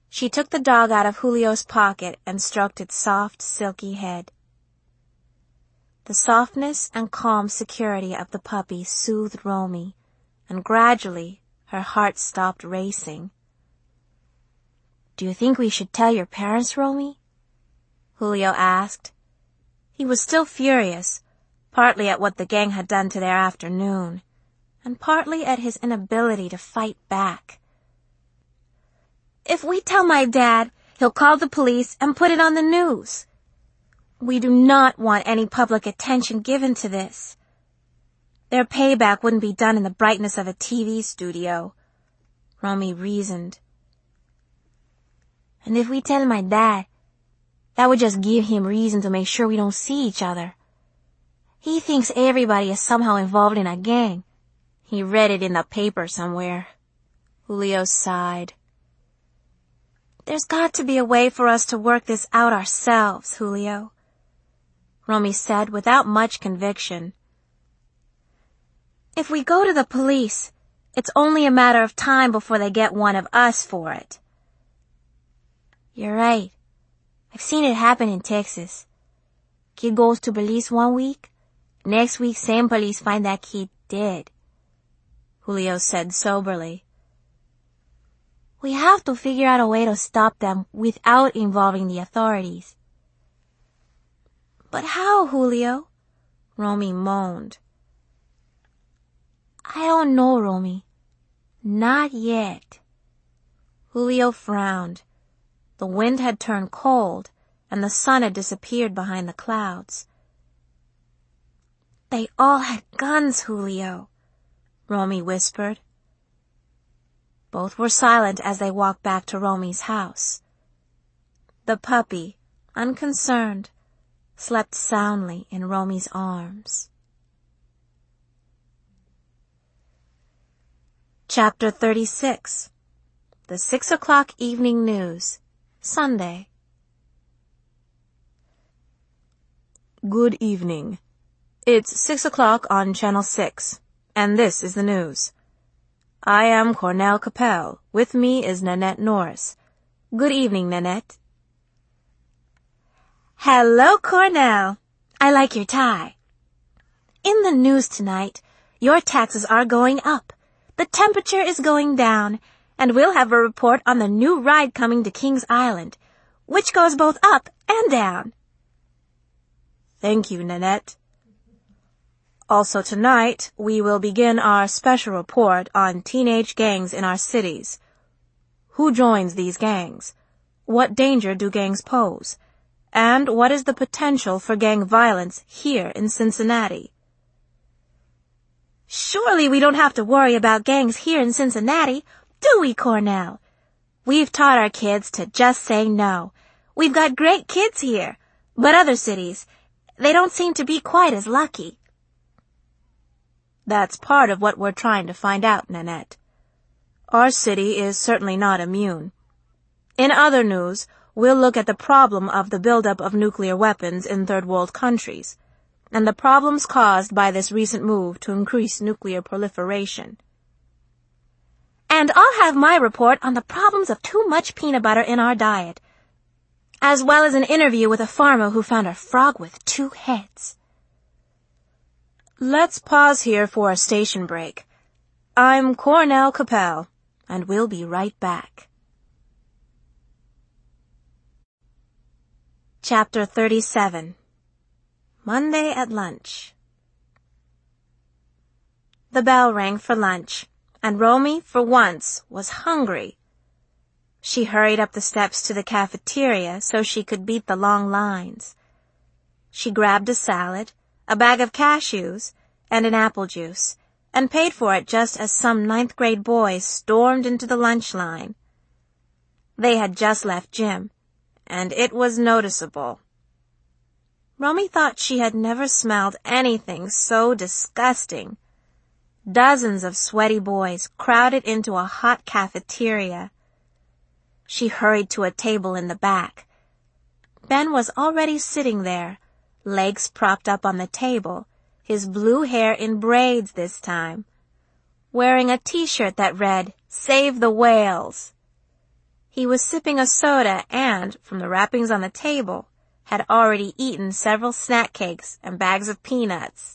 She took the dog out of Julio's pocket and stroked its soft, silky head. The softness and calm security of the puppy soothed Romy, and gradually her heart stopped racing. "Do you think we should tell your parents, Romy?" Julio asked. He was still furious, partly at what the gang had done to their afternoon, and partly at his inability to fight back. "If we tell my dad, he'll call the police and put it on the news. We do not want any public attention given to this. Their payback wouldn't be done in the brightness of a TV studio," Romy reasoned. "And if we tell my dad, that would just give him reason to make sure we don't see each other. He thinks everybody is somehow involved in a gang. He read it in the paper somewhere." Julio sighed. "There's got to be a way for us to work this out ourselves, Julio," Romy said without much conviction. "If we go to the police, it's only a matter of time before they get one of us for it." "You're right. I've seen it happen in Texas. Kid goes to police one week, next week same police find that kid dead," Julio said soberly. "We have to figure out a way to stop them without involving the authorities." "But how, Julio?" Romy moaned. "I don't know, Romy. Not yet." Julio frowned. The wind had turned cold, and the sun had disappeared behind the clouds. "They all had guns, Julio," Romy whispered. Both were silent as they walked back to Romy's house. The puppy, unconcerned, slept soundly in Romy's arms. Chapter 36. The 6 o'clock evening news, Sunday. Good evening. It's 6 o'clock on Channel 6, and this is the news. I am Cornell Capel. With me is Nanette Norris. Good evening, Nanette. Hello, Cornell. I like your tie. In the news tonight, your taxes are going up, the temperature is going down, and we'll have a report on the new ride coming to Kings Island, which goes both up and down. Thank you, Nanette. Also tonight, we will begin our special report on teenage gangs in our cities. Who joins these gangs? What danger do gangs pose? And what is the potential for gang violence here in Cincinnati? Surely we don't have to worry about gangs here in Cincinnati, do we, Cornell? We've taught our kids to just say no. We've got great kids here, but other cities, they don't seem to be quite as lucky. That's part of what we're trying to find out, Nanette. Our city is certainly not immune. In other news, we'll look at the problem of the buildup of nuclear weapons in third world countries, and the problems caused by this recent move to increase nuclear proliferation. And I'll have my report on the problems of too much peanut butter in our diet, as well as an interview with a farmer who found a frog with 2 heads. Let's pause here for a station break. I'm Cornell Capel, and we'll be right back. Chapter 37. Monday at lunch. The bell rang for lunch, and Romy, for once, was hungry. She hurried up the steps to the cafeteria so she could beat the long lines. She grabbed a salad, a bag of cashews, and an apple juice, and paid for it just as some 9th grade boys stormed into the lunch line. They had just left gym, and it was noticeable. Romy thought she had never smelled anything so disgusting. Dozens of sweaty boys crowded into a hot cafeteria. She hurried to a table in the back. Ben was already sitting there, legs propped up on the table, his blue hair in braids this time, wearing a t-shirt that read, "Save the Whales." He was sipping a soda and, from the wrappings on the table, had already eaten several snack cakes and bags of peanuts.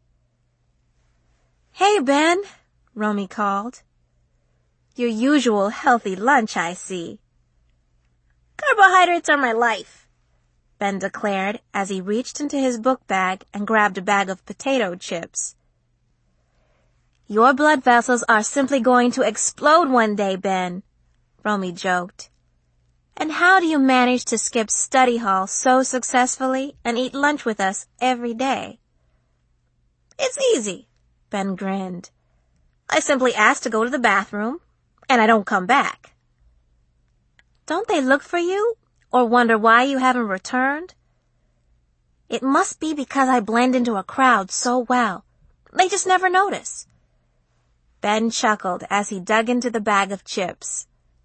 "Hey, Ben," Romy called. "Your usual healthy lunch, I see." "Carbohydrates are my life," Ben declared as he reached into his book bag and grabbed a bag of potato chips. "Your blood vessels are simply going to explode one day, Ben," Romy joked. "And how do you manage to skip study hall so successfully and eat lunch with us every day?" "It's easy," Ben grinned. "I simply ask to go to the bathroom, and I don't come back." "Don't they look for you, or wonder why you haven't returned?" "It must be because I blend into a crowd so well. They just never notice." Ben chuckled as he dug into the bag of chips.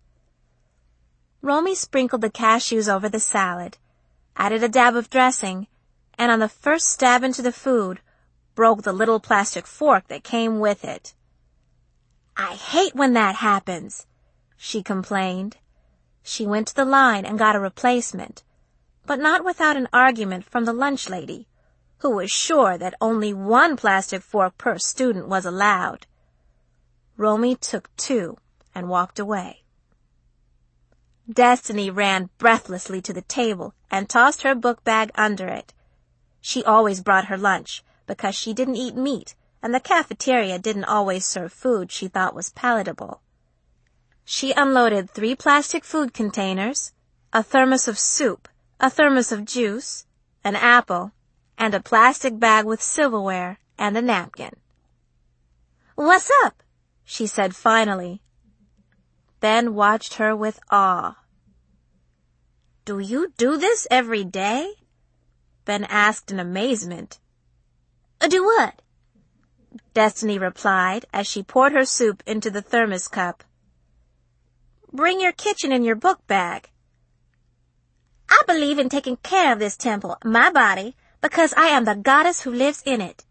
Romy sprinkled the cashews over the salad, added a dab of dressing, and on the first stab into the food, broke the little plastic fork that came with it. "I hate when that happens," she complained. She went to the line and got a replacement, but not without an argument from the lunch lady, who was sure that only one plastic fork per student was allowed. Romy took 2 and walked away. Destiny ran breathlessly to the table and tossed her book bag under it. She always brought her lunch because she didn't eat meat, and the cafeteria didn't always serve food she thought was palatable. She unloaded 3 plastic food containers, a thermos of soup, a thermos of juice, an apple, and a plastic bag with silverware and a napkin. "What's up?" she said finally. Ben watched her with awe. "Do you do this every day?" Ben asked in amazement. "Do what?" Destiny replied as she poured her soup into the thermos cup. "Bring your kitchen in your book bag." "I believe in taking care of this temple, my body, because I am the goddess who lives in it."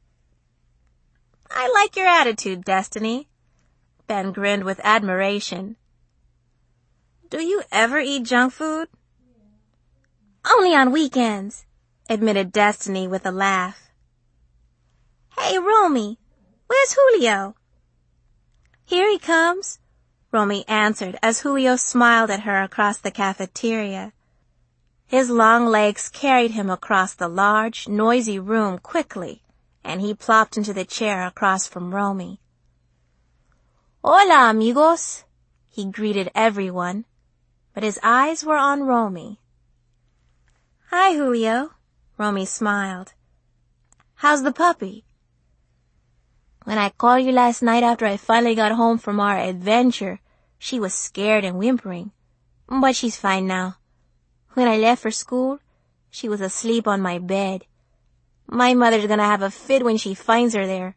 "I like your attitude, Destiny." Ben grinned with admiration. "Do you ever eat junk food?" "Only on weekends," admitted Destiny with a laugh. "Hey, Romy, where's Julio?" "Here he comes," Romy answered as Julio smiled at her across the cafeteria. His long legs carried him across the large, noisy room quickly, and he plopped into the chair across from Romy. "Hola, amigos," he greeted everyone, but his eyes were on Romy. "Hi, Julio," Romy smiled. "How's the puppy?" "When I called you last night after I finally got home from our adventure, she was scared and whimpering, but she's fine now. When I left for school, she was asleep on my bed. My mother's gonna have a fit when she finds her there."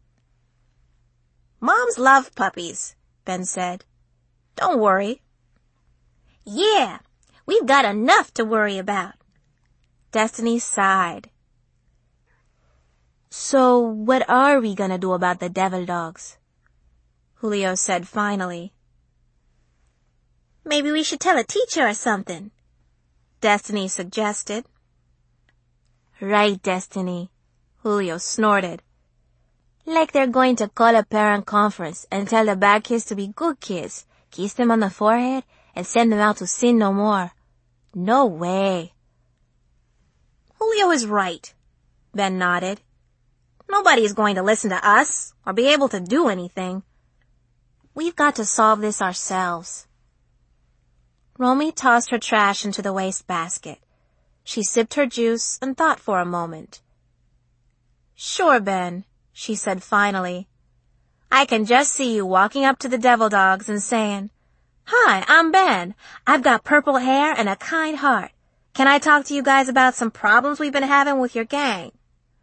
"Moms love puppies," Ben said. "Don't worry." "Yeah, we've got enough to worry about." Destiny sighed. "So what are we gonna do about the devil dogs?" Julio said finally. "Maybe we should tell a teacher or something," Destiny suggested. "Right, Destiny," Julio snorted. "Like they're going to call a parent conference and tell the bad kids to be good kids, kiss them on the forehead, and send them out to sin no more. No way." "Julio is right," Ben nodded. "Nobody is going to listen to us or be able to do anything. We've got to solve this ourselves." Romy tossed her trash into the wastebasket. She sipped her juice and thought for a moment. "Sure, Ben," she said finally. "I can just see you walking up to the devil dogs and saying, 'Hi, I'm Ben. I've got purple hair and a kind heart. Can I talk to you guys about some problems we've been having with your gang?'"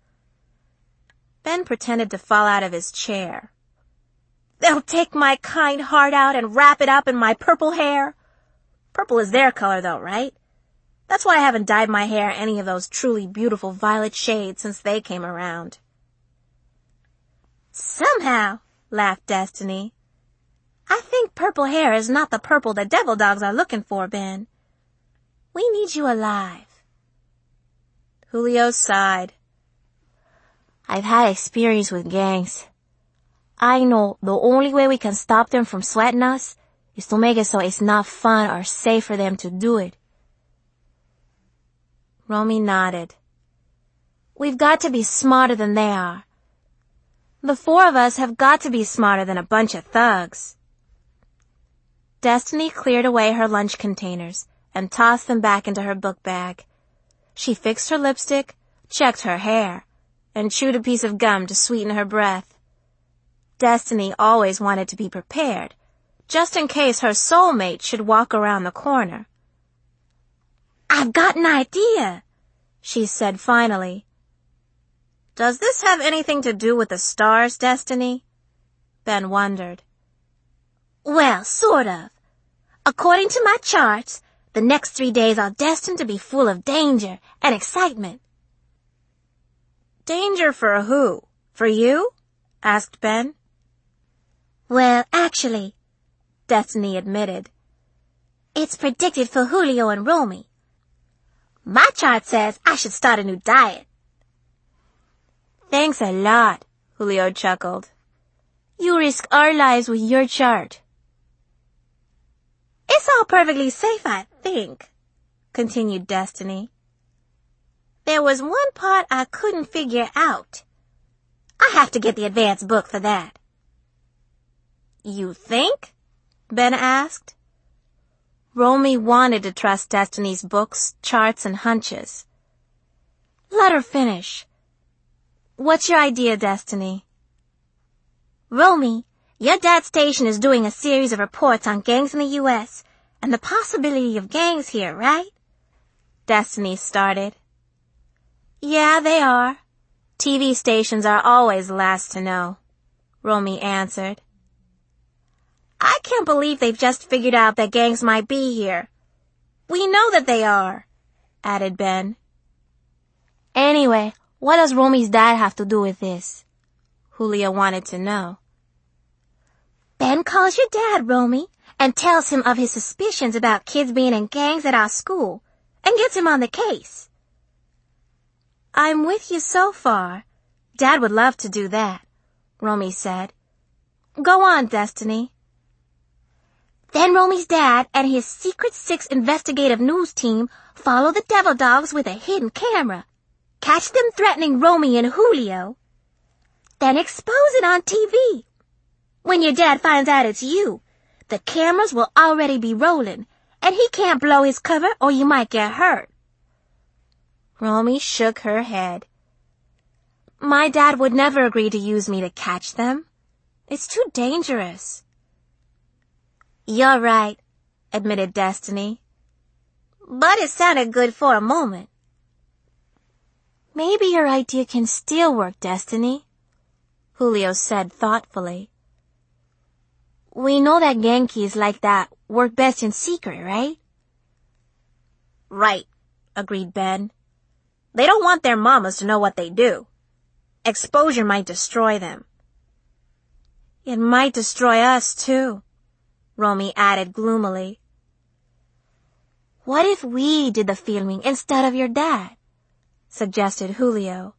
Ben pretended to fall out of his chair. "They'll take my kind heart out and wrap it up in my purple hair. Purple is their color though, right? That's why I haven't dyed my hair any of those truly beautiful violet shades since they came around." "Somehow," laughed Destiny, I think purple hair is not the purple the devil dogs are looking for, Ben. We need you alive. Julio sighed. I've had experience with gangs. I know the only way we can stop them from sweating us is to make it so it's not fun or safe for them to do it. Romy nodded. We've got to be smarter than they are. The four of us have got to be smarter than a bunch of thugs. Destiny cleared away her lunch containers and tossed them back into her book bag. She fixed her lipstick, checked her hair, and chewed a piece of gum to sweeten her breath. Destiny always wanted to be prepared, just in case her soulmate should walk around the corner. I've got an idea, she said finally. Does this have anything to do with the stars, Destiny? Ben wondered. Well, sort of. According to my charts, the next 3 days are destined to be full of danger and excitement. Danger for who? For you? Asked Ben. Well, actually, Destiny admitted, it's predicted for Julio and Romy. My chart says I should start a new diet. Thanks a lot, Julio chuckled. You risk our lives with your chart. It's all perfectly safe, I think, continued Destiny. There was one part I couldn't figure out. I have to get the advanced book for that. You think? Ben asked. Romy wanted to trust Destiny's books, charts, and hunches. Let her finish. What's your idea, Destiny? Romy, your dad's station is doing a series of reports on gangs in the U.S. and the possibility of gangs here, right? Destiny started. Yeah, they are. TV stations are always last to know, Romy answered. I can't believe they've just figured out that gangs might be here. We know that they are, added Ben. Anyway, what does Romy's dad have to do with this? Julio wanted to know. Ben calls your dad, Romy, and tells him of his suspicions about kids being in gangs at our school, and gets him on the case. I'm with you so far. Dad would love to do that, Romy said. Go on, Destiny. Then Romy's dad and his Secret Six investigative news team follow the devil dogs with a hidden camera, catch them threatening Romy and Julio, then expose it on TV. When your dad finds out it's you, the cameras will already be rolling, and he can't blow his cover or you might get hurt. Romy shook her head. My dad would never agree to use me to catch them. It's too dangerous. You're right, admitted Destiny. But it sounded good for a moment. Maybe your idea can still work, Destiny, Julio said thoughtfully. We know that Yankees like that work best in secret, right? Right, agreed Ben. They don't want their mamas to know what they do. Exposure might destroy them. It might destroy us, too, Romy added gloomily. What if we did the filming instead of your dad? Suggested Julio.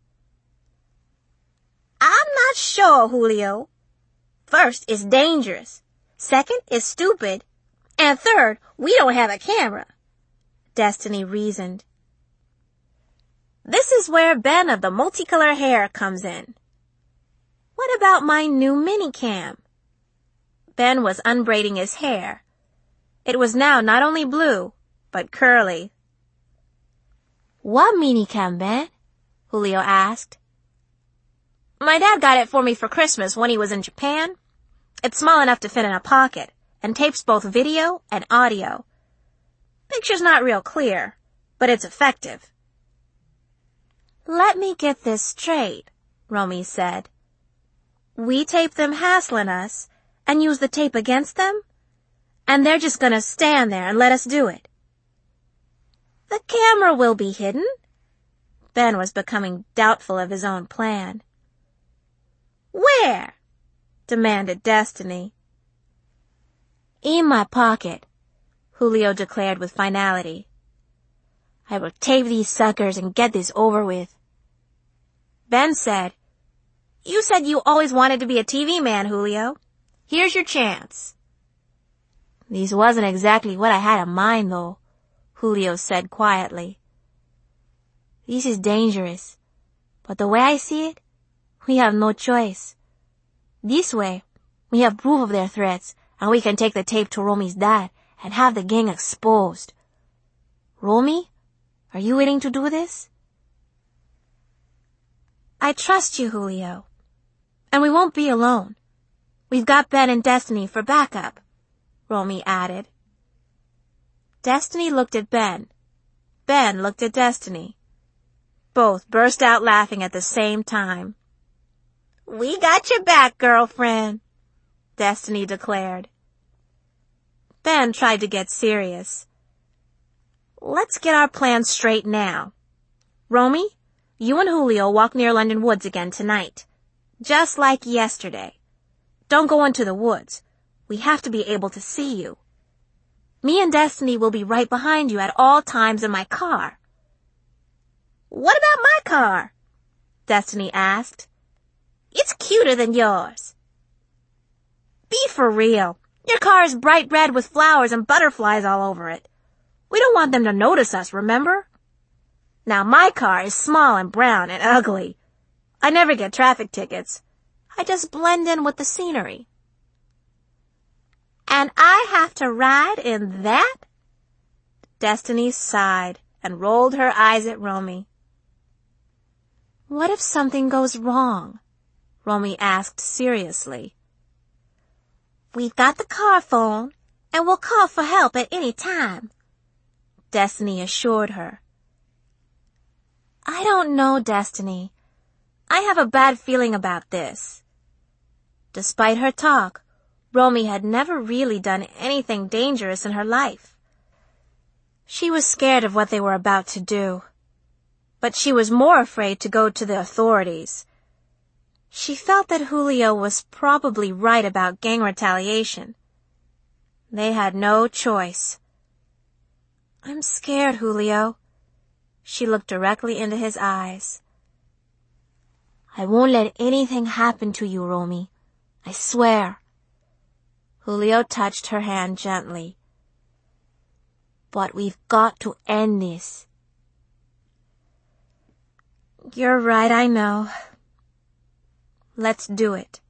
I'm not sure, Julio. First, it's dangerous. Second, it's stupid. And third, we don't have a camera, Destiny reasoned. This is where Ben of the multicolor hair comes in. What about my new minicam? Ben was unbraiding his hair. It was now not only blue, but curly. What minicam, Ben? Julio asked. My dad got it for me for Christmas when he was in Japan. It's small enough to fit in a pocket and tapes both video and audio. Picture's not real clear, but it's effective. Let me get this straight, Romy said. We tape them hassling us and use the tape against them, and they're just gonna stand there and let us do it. The camera will be hidden. Ben was becoming doubtful of his own plan. Where? Demanded Destiny. In my pocket, Julio declared with finality. I will tape these suckers and get this over with. Ben said, You said you always wanted to be a TV man, Julio. Here's your chance. This wasn't exactly what I had in mind, though, Julio said quietly. This is dangerous, but the way I see it, we have no choice. This way, we have proof of their threats, and we can take the tape to Romy's dad and have the gang exposed. Romy, are you willing to do this? I trust you, Julio. And we won't be alone. We've got Ben and Destiny for backup, Romy added. Destiny looked at Ben. Ben looked at Destiny. Both burst out laughing at the same time. We got your back, girlfriend, Destiny declared. Ben tried to get serious. Let's get our plans straight now. Romy, you and Julio walk near London Woods again tonight. Just like yesterday. Don't go into the woods. We have to be able to see you. Me and Destiny will be right behind you at all times in my car. What about my car? Destiny asked. It's cuter than yours. Be for real. Your car is bright red with flowers and butterflies all over it. We don't want them to notice us, remember? Now my car is small and brown and ugly. I never get traffic tickets. I just blend in with the scenery. And I have to ride in that? Destiny sighed and rolled her eyes at Romy. What if something goes wrong? Romy asked seriously. We've got the car phone, and we'll call for help at any time, Destiny assured her. I don't know, Destiny. I have a bad feeling about this. Despite her talk, Romy had never really done anything dangerous in her life. She was scared of what they were about to do, but she was more afraid to go to the authorities. She felt that Julio was probably right about gang retaliation. They had no choice. I'm scared, Julio. She looked directly into his eyes. I won't let anything happen to you, Romy. I swear. Julio touched her hand gently. But we've got to end this. You're right, I know. Let's do it.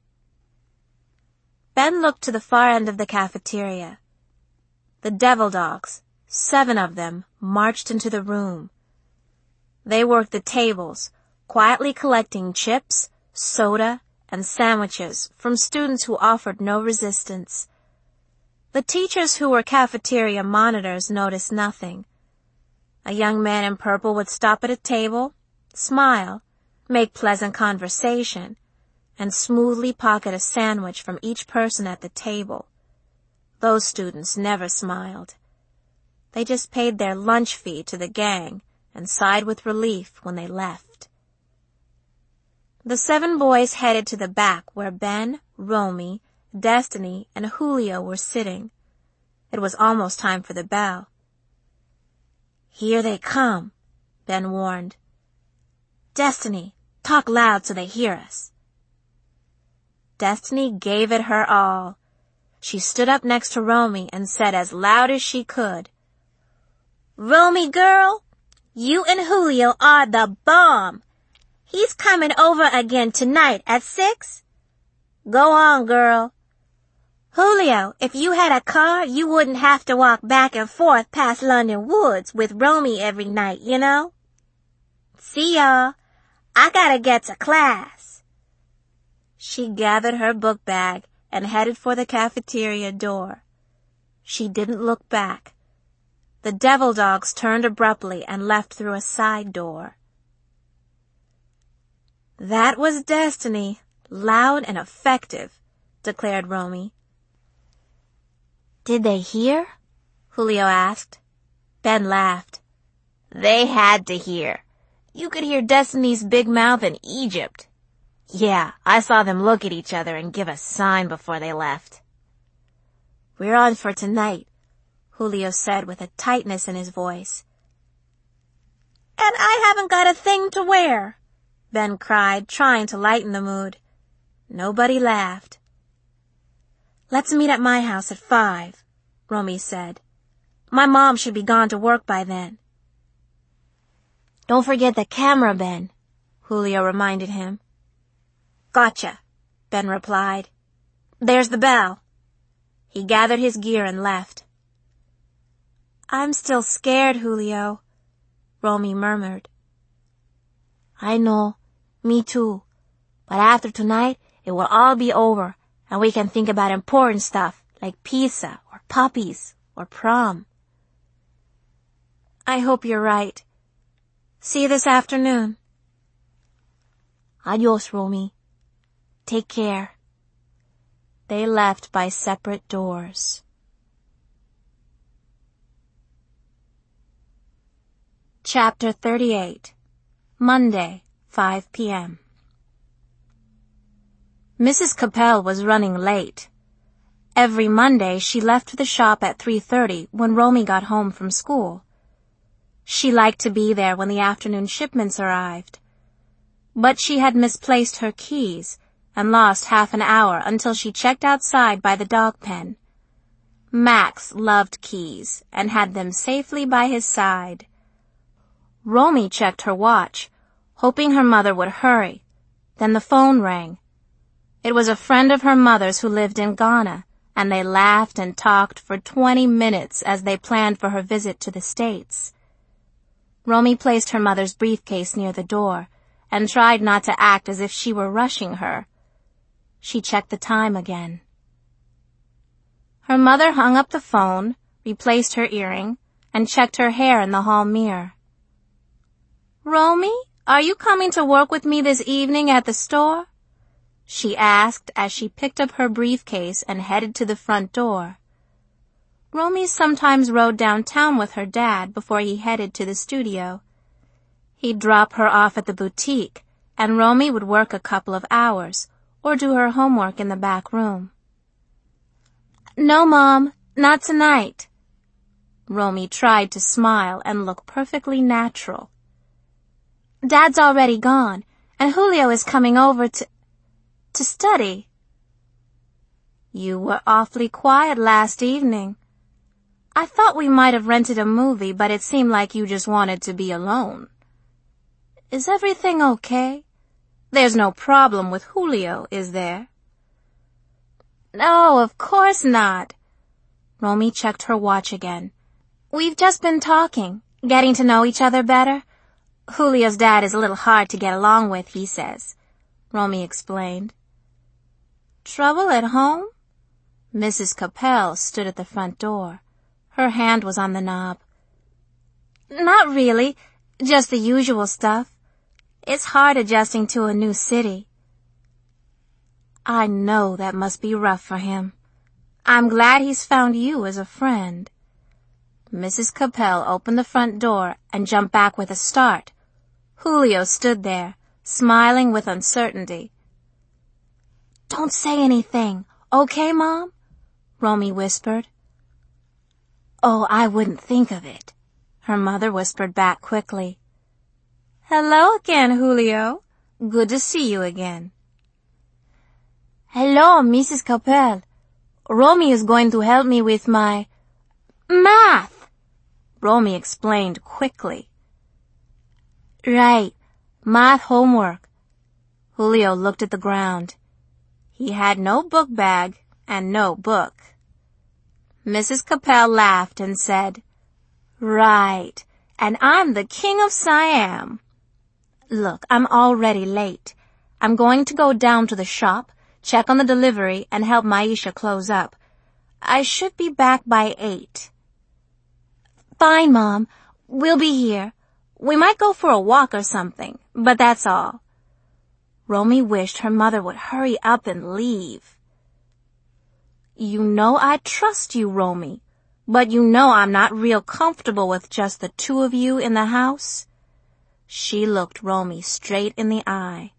Ben looked to the far end of the cafeteria. The devil dogs, 7 of them, marched into the room. They worked the tables, quietly collecting chips, soda, and sandwiches from students who offered no resistance. The teachers who were cafeteria monitors noticed nothing. A young man in purple would stop at a table, smile, make pleasant conversation, and smoothly pocket a sandwich from each person at the table. Those students never smiled. They just paid their lunch fee to the gang and sighed with relief when they left. The 7 boys headed to the back where Ben, Romy, Destiny, and Julio were sitting. It was almost time for the bell. Here they come, Ben warned. Destiny, talk loud so they hear us. Destiny gave it her all. She stood up next to Romy and said as loud as she could, Romy girl, you and Julio are the bomb. He's coming over again tonight at 6. Go on, girl. Julio, if you had a car, you wouldn't have to walk back and forth past London Woods with Romy every night, you know? See y'all. I gotta get to class. She gathered her book bag and headed for the cafeteria door. She didn't look back. The devil dogs turned abruptly and left through a side door. That was Destiny, loud and effective, declared Romy. Did they hear? Julio asked. Ben laughed. They had to hear. You could hear Destiny's big mouth in Egypt. Yeah, I saw them look at each other and give a sign before they left. "We're on for tonight," Julio said with a tightness in his voice. "And I haven't got a thing to wear," Ben cried, trying to lighten the mood. Nobody laughed. "Let's meet at my house at 5, Romy said. "My mom should be gone to work by then." "Don't forget the camera, Ben," Julio reminded him. "Gotcha," Ben replied. "There's the bell." He gathered his gear and left. "I'm still scared, Julio," Romy murmured. "I know, me too. But after tonight, it will all be over, and we can think about important stuff like pizza or puppies or prom." "I hope you're right. See you this afternoon." "Adios, Romy. Take care." They left by separate doors. Chapter 38. Monday, 5 p.m. Mrs. Capel was running late. Every Monday she left the shop at 3:30 when Romy got home from school. She liked to be there when the afternoon shipments arrived. But she had misplaced her keys and lost half an hour until she checked outside by the dog pen. Max loved keys and had them safely by his side. Romy checked her watch, hoping her mother would hurry. Then the phone rang. It was a friend of her mother's who lived in Ghana, and they laughed and talked for 20 minutes as they planned for her visit to the States. Romy placed her mother's briefcase near the door and tried not to act as if she were rushing her. She checked the time again. Her mother hung up the phone, replaced her earring, and checked her hair in the hall mirror. "Romy, are you coming to work with me this evening at the store?" she asked as she picked up her briefcase and headed to the front door. Romy sometimes rode downtown with her dad before he headed to the studio. He'd drop her off at the boutique, and Romy would work a couple of hours or do her homework in the back room. "No, Mom, not tonight." Romy tried to smile and look perfectly natural. "Dad's already gone, and Julio is coming over to study." "You were awfully quiet last evening. I thought we might have rented a movie, but it seemed like you just wanted to be alone. Is everything okay? There's no problem with Julio, is there?" "No, of course not." Romy checked her watch again. "We've just been talking, getting to know each other better. Julio's dad is a little hard to get along with, he says," Romy explained. "Trouble at home?" Mrs. Capel stood at the front door. Her hand was on the knob. "Not really, just the usual stuff. It's hard adjusting to a new city." "I know that must be rough for him. I'm glad he's found you as a friend." Mrs. Capel opened the front door and jumped back with a start. Julio stood there, smiling with uncertainty. "Don't say anything, okay, Mom?" Romy whispered. "Oh, I wouldn't think of it," her mother whispered back quickly. "Hello again, Julio. Good to see you again." "Hello, Mrs. Capel. Romy is going to help me with my math," Romy explained quickly. "Right, math homework." Julio looked at the ground. He had no book bag and no book. Mrs. Capel laughed and said, "Right, and I'm the king of Siam. Look, I'm already late. I'm going to go down to the shop, check on the delivery, and help Maisha close up. I should be back by 8. "Fine, Mom. We'll be here. We might go for a walk or something, but that's all." Romy wished her mother would hurry up and leave. "You know I trust you, Romy, but you know I'm not real comfortable with just the two of you in the house." She looked Romy straight in the eye.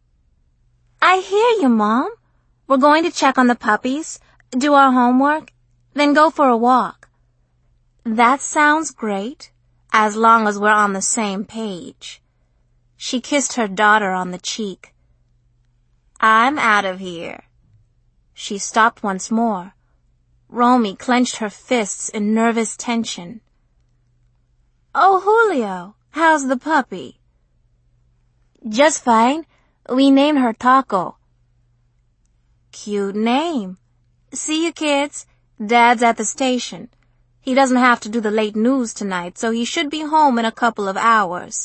"I hear you, Mom. We're going to check on the puppies, do our homework, then go for a walk. That sounds great, as long as we're on the same page. She kissed her daughter on the cheek. I'm out of here. She stopped once more. Romy clenched her fists in nervous tension. Oh, Julio, how's the puppy? Just fine. We named her Taco. Cute name. See you, kids. Dad's at the station. He doesn't have to do the late news tonight, so he should be home in a couple of hours.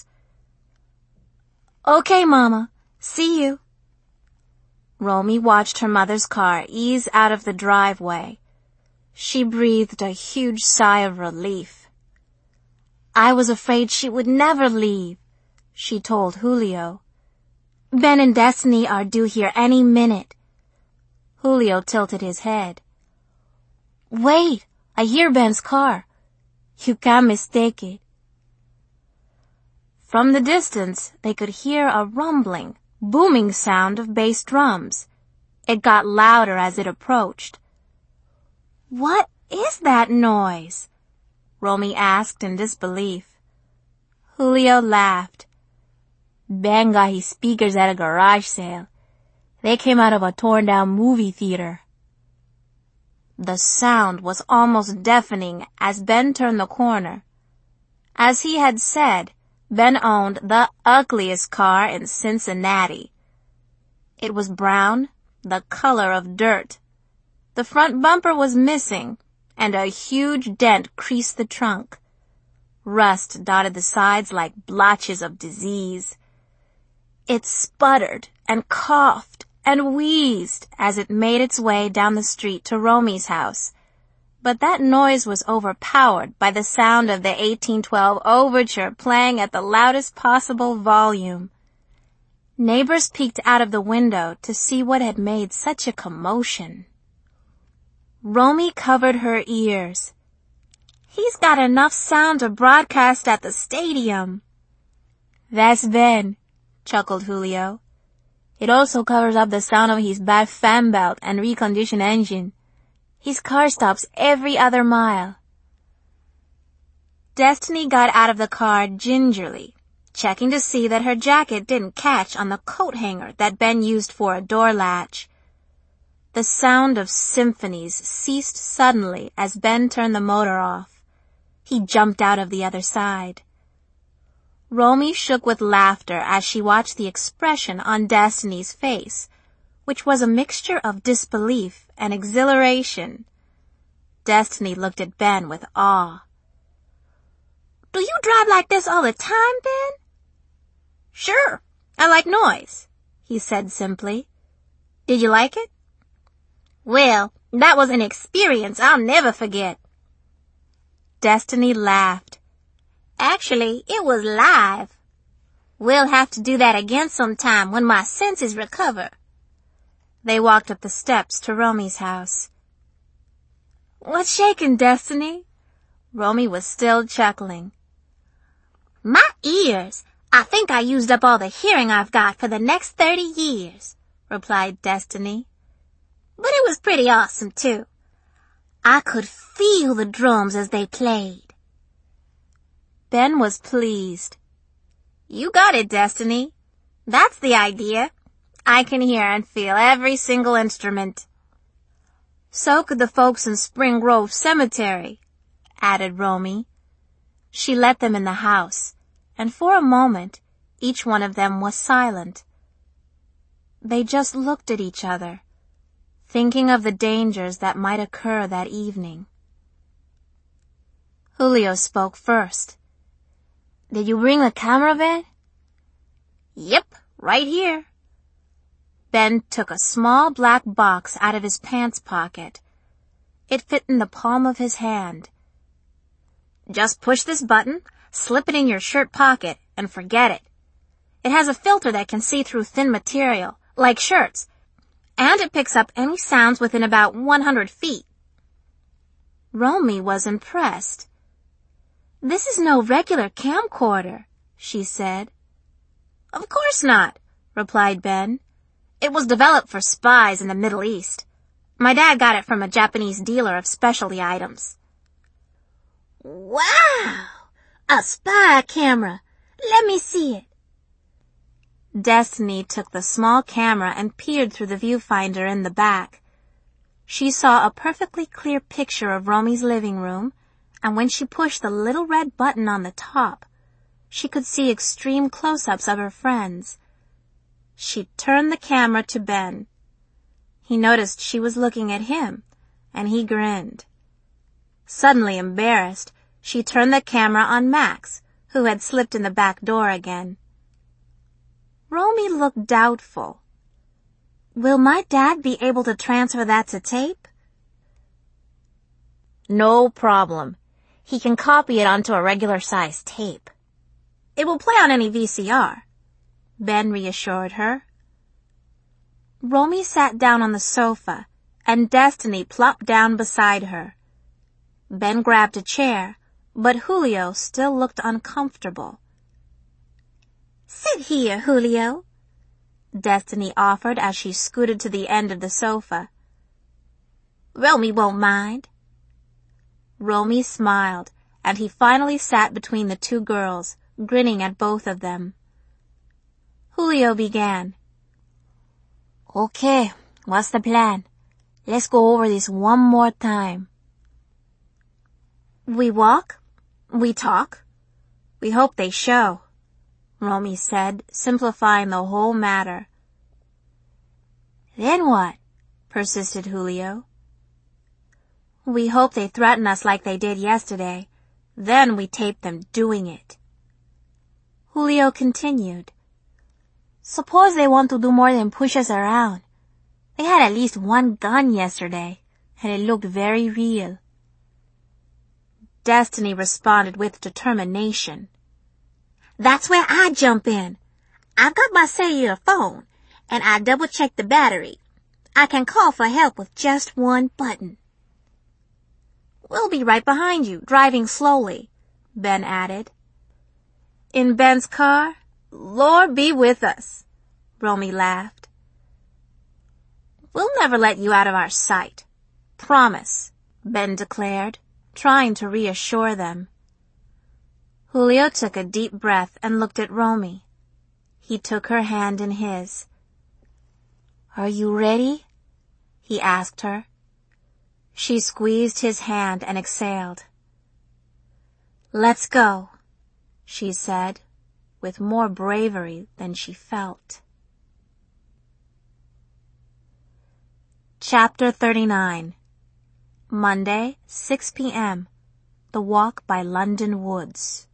Okay, Mama. See you. Romy watched her mother's car ease out of the driveway. She breathed a huge sigh of relief. I was afraid she would never leave, she told Julio. Ben and Destiny are due here any minute. Julio tilted his head. Wait, I hear Ben's car. You can't mistake it. From the distance, they could hear a rumbling, booming sound of bass drums. It got louder as it approached. What is that noise? Romy asked in disbelief. Julio laughed. Ben got his speakers at a garage sale. They came out of a torn-down movie theater. The sound was almost deafening as Ben turned the corner. As he had said, Ben owned the ugliest car in Cincinnati. It was brown, the color of dirt. The front bumper was missing, and a huge dent creased the trunk. Rust dotted the sides like blotches of disease. It sputtered and coughed and wheezed as it made its way down the street to Romy's house. But that noise was overpowered by the sound of the 1812 overture playing at the loudest possible volume. Neighbors peeked out of the window to see what had made such a commotion. Romy covered her ears. He's got enough sound to broadcast at the stadium. That's Ben, chuckled Julio. It also covers up the sound of his bad fan belt and reconditioned engine. His car stops every other mile. Destiny got out of the car gingerly, checking to see that her jacket didn't catch on the coat hanger that Ben used for a door latch. The sound of symphonies ceased suddenly as Ben turned the motor off. He jumped out of the other side. Romy shook with laughter as she watched the expression on Destiny's face, which was a mixture of disbelief and exhilaration. Destiny looked at Ben with awe. Do you drive like this all the time, Ben? Sure, I like noise, he said simply. Did you like it? Well, that was an experience I'll never forget. Destiny laughed. Actually, it was live. We'll have to do that again sometime when my senses recover. They walked up the steps to Romy's house. What's shaking, Destiny? Romy was still chuckling. My ears! I think I used up all the hearing I've got for the next 30 years, replied Destiny. But it was pretty awesome, too. I could feel the drums as they played. Ben was pleased. You got it, Destiny. That's the idea. I can hear and feel every single instrument. So could the folks in Spring Grove Cemetery, added Romy. She let them in the house, and for a moment, each one of them was silent. They just looked at each other, thinking of the dangers that might occur that evening. Julio spoke first. Did you bring a camera, Ben? Yep, right here. Ben took a small black box out of his pants pocket. It fit in the palm of his hand. Just push this button, slip it in your shirt pocket, and forget it. It has a filter that can see through thin material, like shirts, and it picks up any sounds within about 100 feet. Romy was impressed. This is no regular camcorder, she said. Of course not, replied Ben. It was developed for spies in the Middle East. My dad got it from a Japanese dealer of specialty items. Wow! A spy camera. Let me see it. Destiny took the small camera and peered through the viewfinder in the back. She saw a perfectly clear picture of Romy's living room, and when she pushed the little red button on the top, she could see extreme close-ups of her friends. She turned the camera to Ben. He noticed she was looking at him, and he grinned. Suddenly embarrassed, she turned the camera on Max, who had slipped in the back door again. Romy looked doubtful. Will my dad be able to transfer that to tape? No problem. He can copy it onto a regular-sized tape. It will play on any VCR, Ben reassured her. Romy sat down on the sofa, and Destiny plopped down beside her. Ben grabbed a chair, but Julio still looked uncomfortable. Sit here, Julio, Destiny offered as she scooted to the end of the sofa. Romy won't mind. Romy smiled, and he finally sat between the two girls, grinning at both of them. Julio began. Okay, what's the plan? Let's go over this one more time. We walk, we talk, we hope they show, Romy said, simplifying the whole matter. Then what? Persisted Julio. We hope they threaten us like they did yesterday. Then we tape them doing it. Julio continued. Suppose they want to do more than push us around. They had at least one gun yesterday, and it looked very real. Destiny responded with determination. That's where I jump in. I've got my cellular phone, and I double-checked the battery. I can call for help with just one button. We'll be right behind you, driving slowly, Ben added. In Ben's car? Lord be with us, Romy laughed. We'll never let you out of our sight. Promise, Ben declared, trying to reassure them. Julio took a deep breath and looked at Romy. He took her hand in his. Are you ready? He asked her. She squeezed his hand and exhaled. Let's go, she said, with more bravery than she felt. Chapter 39. Monday, 6 p.m. The Walk by London Woods.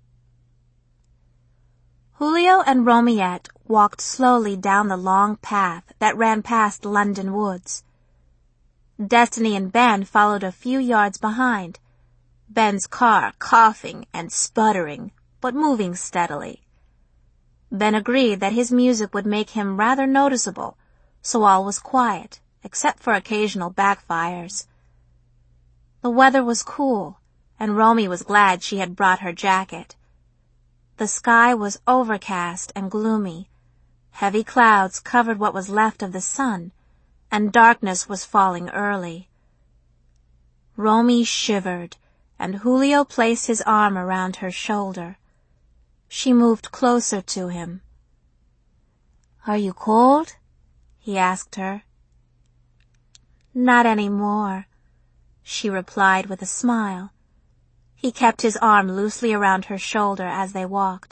Julio and Romiette walked slowly down the long path that ran past London Woods. Destiny and Ben followed a few yards behind, Ben's car coughing and sputtering, but moving steadily. Ben agreed that his music would make him rather noticeable, so all was quiet, except for occasional backfires. The weather was cool, and Romy was glad she had brought her jacket. The sky was overcast and gloomy. Heavy clouds covered what was left of the sun, and darkness was falling early. Romy shivered, and Julio placed his arm around her shoulder. She moved closer to him. Are you cold? He asked her. Not anymore, she replied with a smile. He kept his arm loosely around her shoulder as they walked.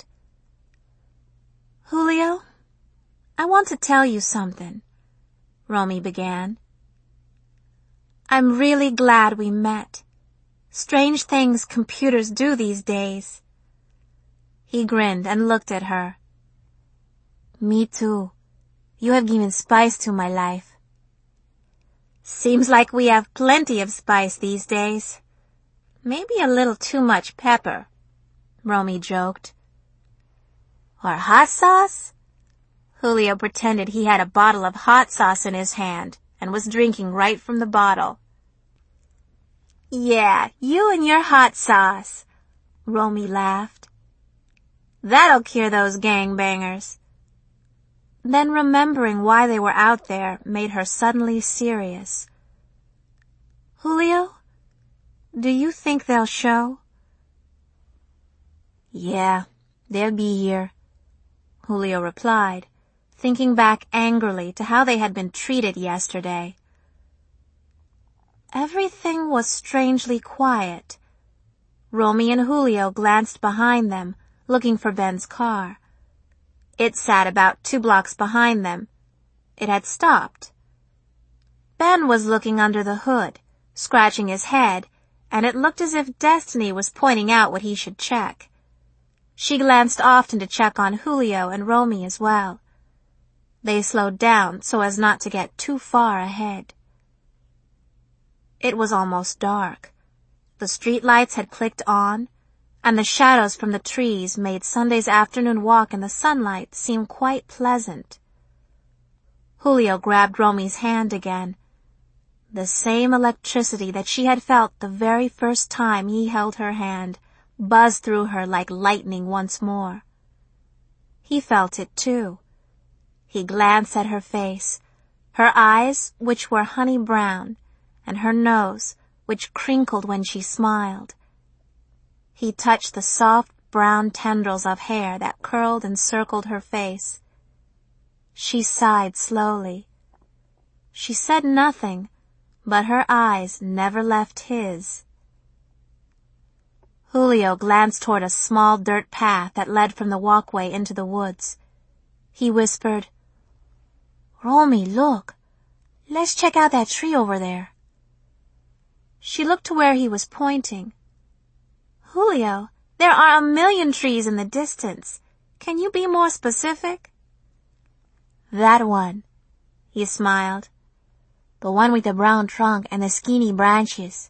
Julio, I want to tell you something, Romy began. I'm really glad we met. Strange things computers do these days. He grinned and looked at her. Me too. You have given spice to my life. Seems like we have plenty of spice these days. Maybe a little too much pepper, Romy joked. Or hot sauce? Julio pretended he had a bottle of hot sauce in his hand and was drinking right from the bottle. Yeah, you and your hot sauce, Romy laughed. That'll cure those gangbangers. Then remembering why they were out there made her suddenly serious. Julio, do you think they'll show? Yeah, they'll be here, Julio replied, thinking back angrily to how they had been treated yesterday. Everything was strangely quiet. Romy and Julio glanced behind them, looking for Ben's car. It sat about 2 blocks behind them. It had stopped. Ben was looking under the hood, scratching his head, and it looked as if Destiny was pointing out what he should check. She glanced often to check on Julio and Romy as well. They slowed down so as not to get too far ahead. It was almost dark. The street lights had clicked on, and the shadows from the trees made Sunday's afternoon walk in the sunlight seem quite pleasant. Julio grabbed Romy's hand again. The same electricity that she had felt the very first time he held her hand buzzed through her like lightning once more. He felt it too. He glanced at her face, her eyes, which were honey brown, and her nose, which crinkled when she smiled. He touched the soft brown tendrils of hair that curled and circled her face. She sighed slowly. She said nothing, but her eyes never left his. Julio glanced toward a small dirt path that led from the walkway into the woods. He whispered, "Romy, look. Let's check out that tree over there." She looked to where he was pointing. "Julio, there are 1,000,000 trees in the distance. Can you be more specific?" "That one," he smiled. "The one with the brown trunk and the skinny branches."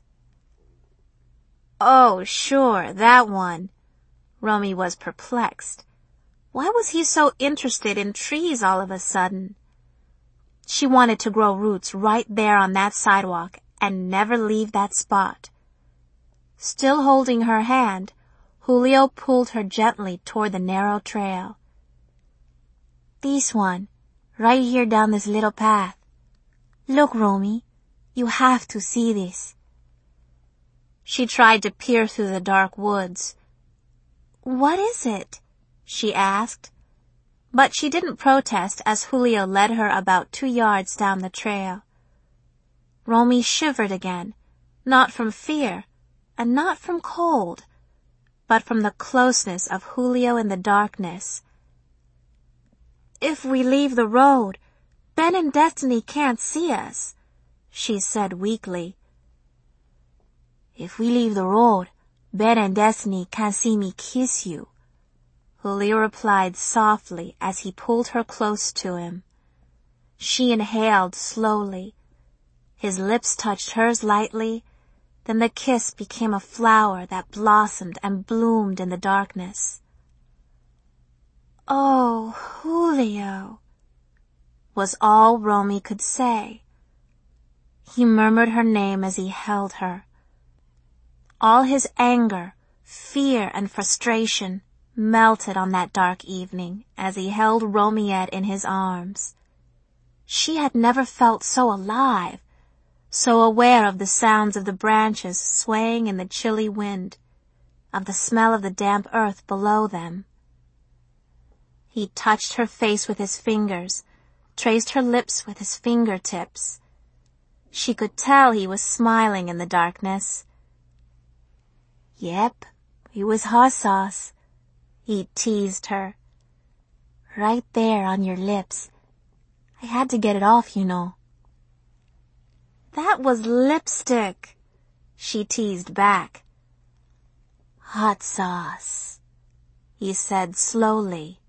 "Oh, sure, that one." Romy was perplexed. Why was he so interested in trees all of a sudden? She wanted to grow roots right there on that sidewalk and never leave that spot. Still holding her hand, Julio pulled her gently toward the narrow trail. "This one, right here down this little path. Look, Romy, you have to see this." She tried to peer through the dark woods. "What is it?" she asked. But she didn't protest as Julio led her about 2 yards down the trail. Romy shivered again, not from fear, and not from cold, but from the closeness of Julio in the darkness. "If we leave the road, Ben and Destiny can't see us," she said weakly. "If we leave the road, Ben and Destiny can't see me kiss you," Julio replied softly as he pulled her close to him. She inhaled slowly. His lips touched hers lightly, then the kiss became a flower that blossomed and bloomed in the darkness. "Oh, Julio," was all Romy could say. He murmured her name as he held her. All his anger, fear, and frustration melted on that dark evening as he held Romiette in his arms. She had never felt so alive, so aware of the sounds of the branches swaying in the chilly wind, of the smell of the damp earth below them. He touched her face with his fingers, traced her lips with his fingertips. She could tell he was smiling in the darkness. "Yep, it was hot sauce," he teased her. "Right there on your lips. I had to get it off, you know." "That was lipstick," she teased back. "Hot sauce," he said slowly.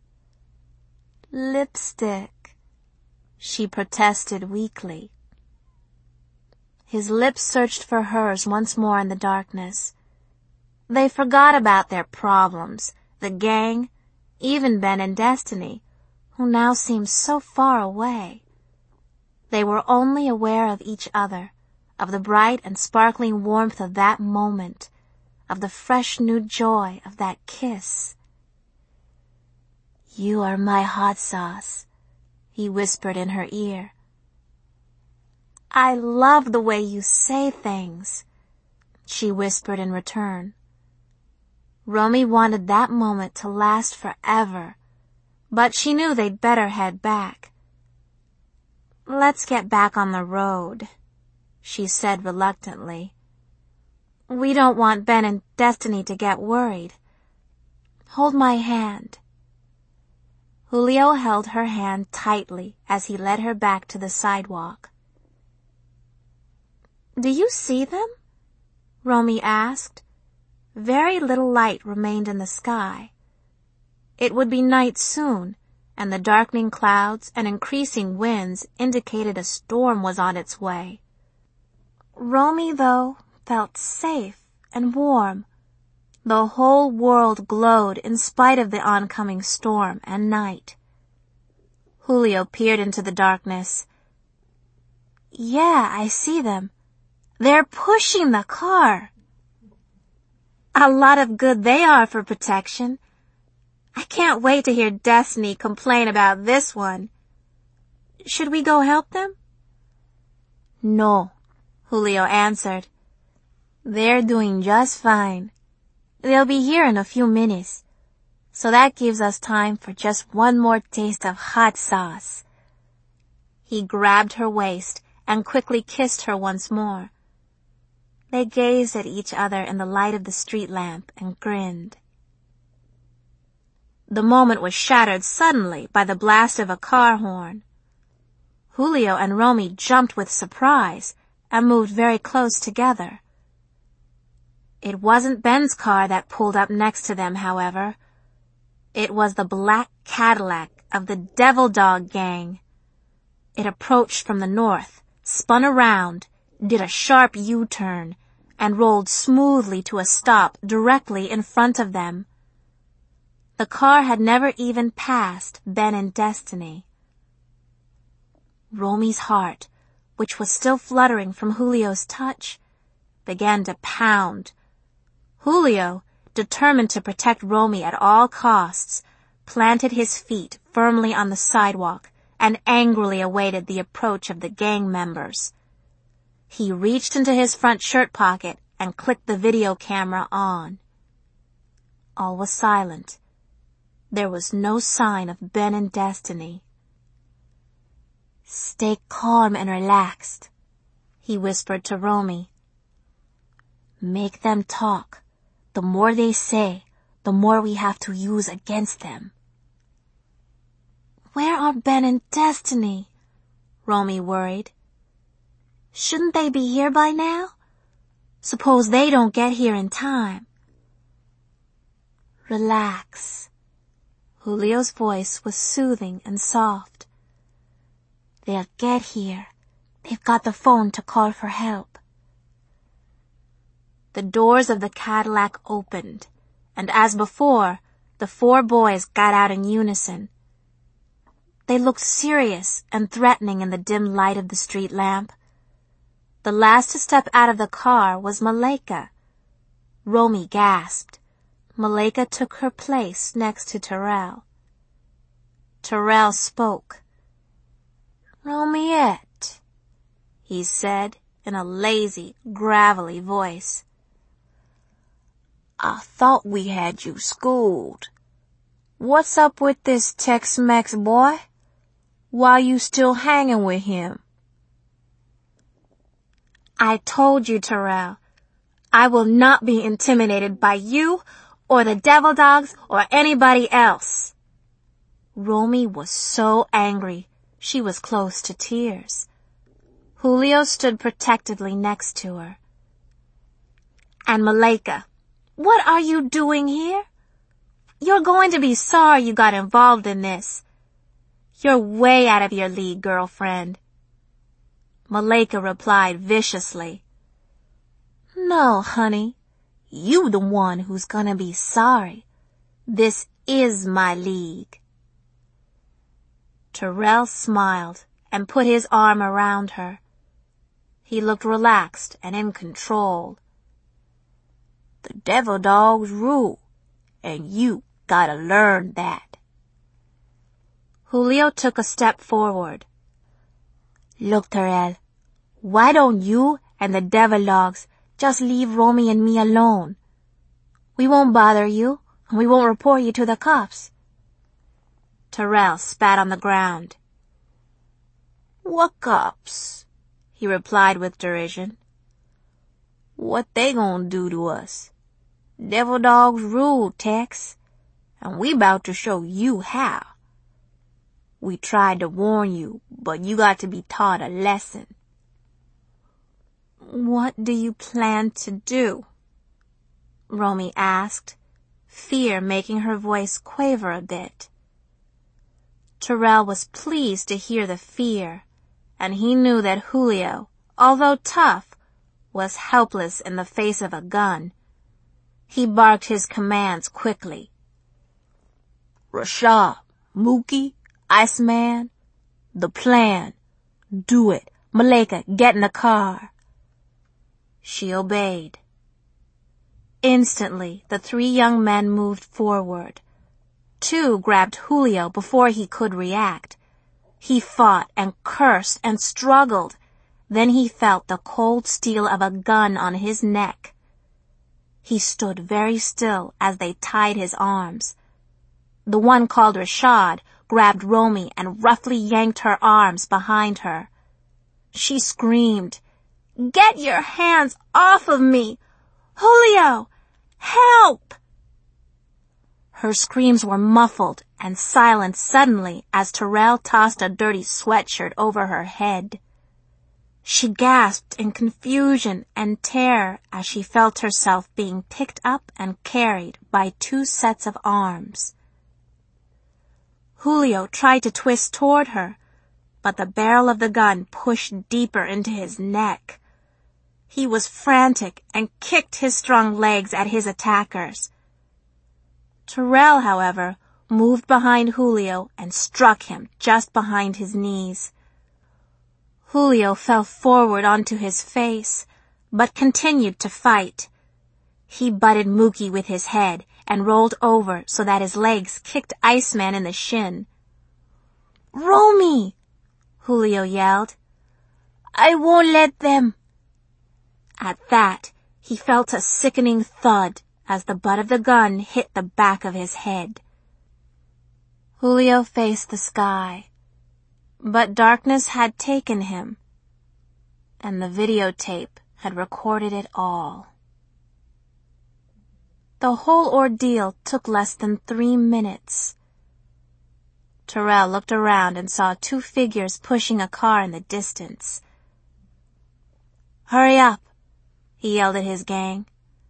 "Lipstick," she protested weakly. His lips searched for hers once more in the darkness. They forgot about their problems, the gang, even Ben and Destiny, who now seemed so far away. They were only aware of each other, of the bright and sparkling warmth of that moment, of the fresh new joy of that kiss. "You are my hot sauce," he whispered in her ear. I love the way you say things, she whispered in return. Romy wanted that moment to last forever, but she knew they'd better head back. Let's get back on the road, she said reluctantly. We don't want Ben and Destiny to get worried. Hold my hand. Julio held her hand tightly as he led her back to the sidewalk. Do you see them? Romy asked. Very little light remained in the sky. It would be night soon, and the darkening clouds and increasing winds indicated a storm was on its way. Romy, though, felt safe and warm. The whole world glowed in spite of the oncoming storm and night. Julio peered into the darkness. Yeah, I see them. They're pushing the car. A lot of good they are for protection. I can't wait to hear Destiny complain about this one. Should we go help them? No, Julio answered. They're doing just fine. They'll be here in a few minutes, so that gives us time for just one more taste of hot sauce. He grabbed her waist and quickly kissed her once more. They gazed at each other in the light of the street lamp and grinned. The moment was shattered suddenly by the blast of a car horn. Julio and Romy jumped with surprise and moved very close together. It wasn't Ben's car that pulled up next to them, however. It was the black Cadillac of the Devil Dog gang. It approached from the north, spun around, did a sharp U-turn, and rolled smoothly to a stop directly in front of them. The car had never even passed Ben and Destiny. Romy's heart, which was still fluttering from Julio's touch, began to pound. Julio, determined to protect Romy at all costs, planted his feet firmly on the sidewalk and angrily awaited the approach of the gang members. He reached into his front shirt pocket and clicked the video camera on. All was silent. There was no sign of Ben and Destiny. Stay calm and relaxed, he whispered to Romy. Make them talk. The more they say, the more we have to use against them. Where are Ben and Destiny? Romy worried. Shouldn't they be here by now? Suppose they don't get here in time. Relax. Julio's voice was soothing and soft. They'll get here. They've got the phone to call for help. The doors of the Cadillac opened, and as before, the four boys got out in unison. They looked serious and threatening in the dim light of the street lamp. The last to step out of the car was Malaika. Romy gasped. Malaika took her place next to Terrell. Terrell spoke. Romiette, he said in a lazy, gravelly voice. I thought we had you schooled. What's up with this Tex-Mex boy? Why you still hanging with him? I told you, Terrell. I will not be intimidated by you or the Devil Dogs or anybody else. Romy was so angry, she was close to tears. Julio stood protectively next to her. And Malaika, what are you doing here? You're going to be sorry you got involved in this. You're way out of your league, girlfriend. Malaika replied viciously. No, honey. You the one who's gonna be sorry. This is my league. Terrell smiled and put his arm around her. He looked relaxed and in control. The Devil Dogs rule, and you gotta learn that. Julio took a step forward. Look, Terrell, Why don't you and the Devologs just leave Romy and me alone? We won't bother you, and we won't report you to the cops." Terrell spat on the ground. "What cops?" he replied with derision. "What they gonna do to us? Devil dogs rule, Tex, and we 'bout to show you how. We tried to warn you, but you got to be taught a lesson." "What do you plan to do?" Romy asked, fear making her voice quaver a bit. Terrell was pleased to hear the fear, and he knew that Julio, although tough, was helpless in the face of a gun. He barked his commands quickly. "Rashad, Mookie, Iceman, the plan. Do it. Maleka, get in the car." She obeyed. Instantly, the 3 young men moved forward. 2 grabbed Julio before he could react. He fought and cursed and struggled. Then he felt the cold steel of a gun on his neck. He stood very still as they tied his arms. The one called Rashad grabbed Romy and roughly yanked her arms behind her. She screamed, "Get your hands off of me! Julio! Help!" Her screams were muffled and silenced suddenly as Terrell tossed a dirty sweatshirt over her head. She gasped in confusion and terror as she felt herself being picked up and carried by 2 sets of arms. Julio tried to twist toward her, but the barrel of the gun pushed deeper into his neck. He was frantic and kicked his strong legs at his attackers. Terrell, however, moved behind Julio and struck him just behind his knees. Julio fell forward onto his face, but continued to fight. He butted Mookie with his head and rolled over so that his legs kicked Iceman in the shin. "Romy!" Julio yelled. "I won't let them." At that, he felt a sickening thud as the butt of the gun hit the back of his head. Julio faced the sky, but darkness had taken him, and the videotape had recorded it all. The whole ordeal took less than 3 minutes. Terrell looked around and saw 2 figures pushing a car in the distance. "Hurry up," he yelled at his gang.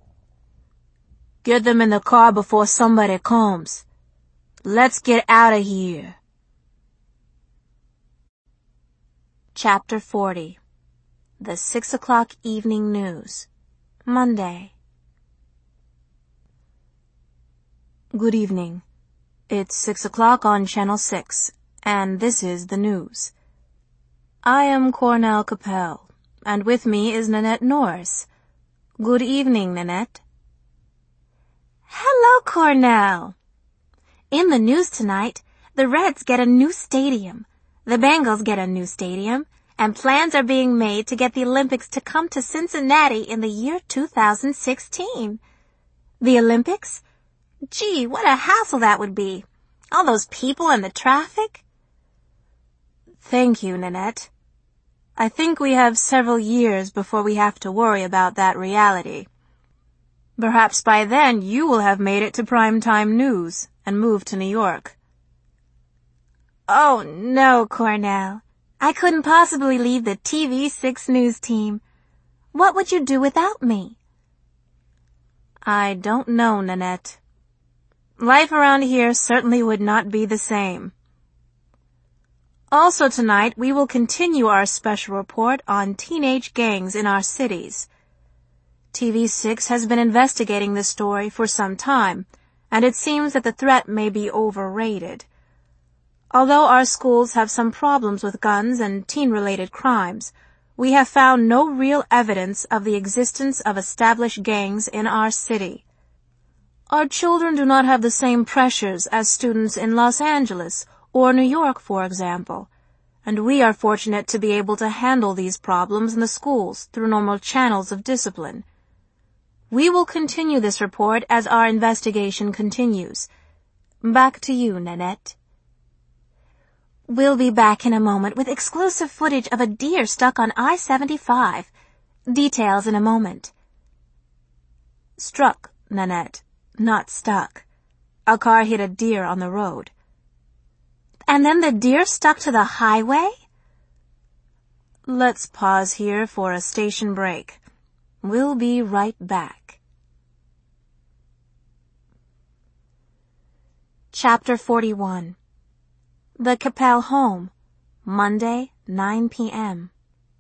"Get them in the car before somebody comes. Let's get out of here." Chapter 40. The 6 o'clock evening news. Monday. Good evening. It's 6 o'clock on Channel 6, and this is the news. I am Cornell Capel, and with me is Nanette Norris. Good evening, Nanette. Hello, Cornell. In the news tonight, the Reds get a new stadium, the Bengals get a new stadium, and plans are being made to get the Olympics to come to Cincinnati in the year 2016. The Olympics? Gee, what a hassle that would be. All those people and the traffic. Thank you, Nanette. I think we have several years before we have to worry about that reality. Perhaps by then you will have made it to primetime news and moved to New York. Oh, no, Cornell. I couldn't possibly leave the TV6 news team. What would you do without me? I don't know, Nanette. Life around here certainly would not be the same. Also tonight, we will continue our special report on teenage gangs in our cities. TV6 has been investigating this story for some time, and it seems that the threat may be overrated. Although our schools have some problems with guns and teen-related crimes, we have found no real evidence of the existence of established gangs in our city. Our children do not have the same pressures as students in Los Angeles or New York, for example, and we are fortunate to be able to handle these problems in the schools through normal channels of discipline. We will continue this report as our investigation continues. Back to you, Nanette. We'll be back in a moment with exclusive footage of a deer stuck on I-75. Details in a moment. Struck, Nanette, not stuck. A car hit a deer on the road. And then the deer stuck to the highway? Let's pause here for a station break. We'll be right back. Chapter 41. The Capel Home, Monday, 9 p.m.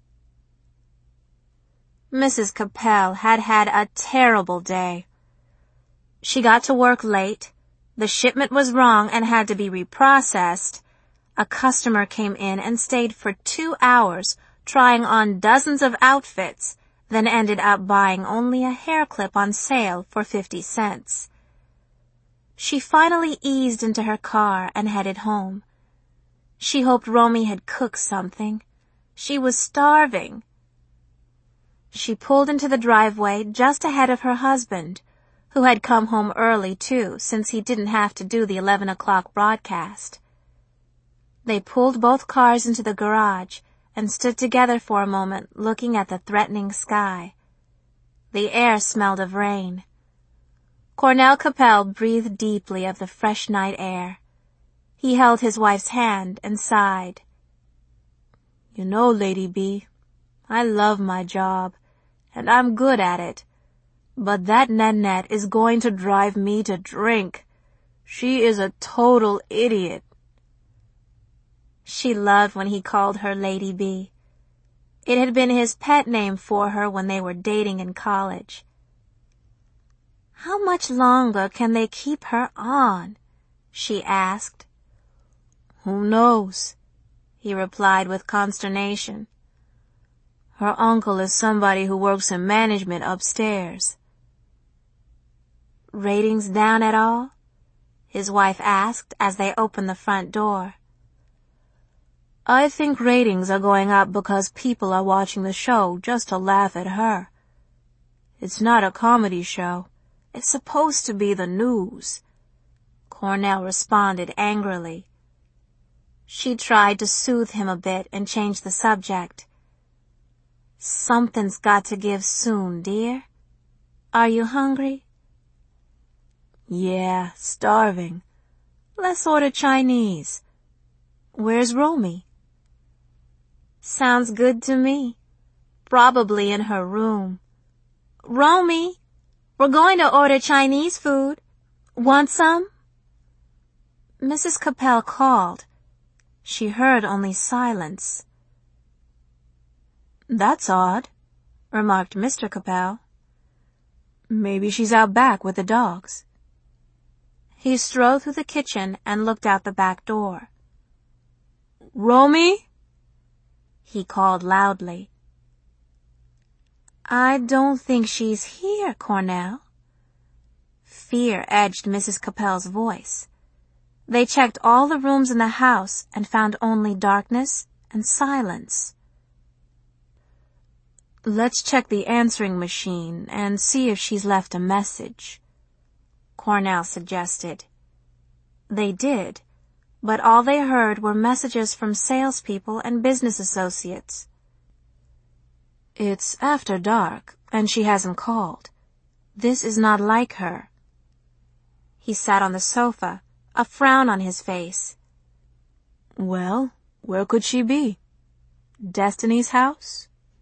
Mrs. Capel had had a terrible day. She got to work late, the shipment was wrong and had to be reprocessed, a customer came in and stayed for 2 hours trying on dozens of outfits, then ended up buying only a hair clip on sale for 50 cents. She finally eased into her car and headed home. She hoped Romy had cooked something. She was starving. She pulled into the driveway just ahead of her husband, who had come home early too, since he didn't have to do the 11 o'clock broadcast. They pulled both cars into the garage and stood together for a moment, looking at the threatening sky. The air smelled of rain. Cornell Capel breathed deeply of the fresh night air. He held his wife's hand and sighed. You know, Lady B, I love my job, and I'm good at it. But that Nanette is going to drive me to drink. She is a total idiot. She loved when he called her Lady B. It had been his pet name for her when they were dating in college. How much longer can they keep her on? She asked. Who knows? He replied with consternation. Her uncle is somebody who works in management upstairs. Ratings down at all? His wife asked as they opened the front door. I think ratings are going up because people are watching the show just to laugh at her. It's not a comedy show. It's supposed to be the news. Cornell responded angrily. She tried to soothe him a bit and change the subject. Something's got to give soon, dear. Are you hungry? Yeah, starving. Let's order Chinese. Where's Romy? Sounds good to me. Probably in her room. Romy, we're going to order Chinese food. Want some? Mrs. Capel called. She heard only silence. That's odd, remarked Mr. Capel. Maybe she's out back with the dogs. He strolled through the kitchen and looked out the back door. Romy? He called loudly. I don't think she's here, Cornell. Fear edged Mrs. Capel's voice. They checked all the rooms in the house and found only darkness and silence. Let's check the answering machine and see if she's left a message, Cornell suggested. They did, but all they heard were messages from salespeople and business associates. It's after dark, and she hasn't called. This is not like her. He sat on the sofa, a frown on his face. Well, where could she be? Destiny's house?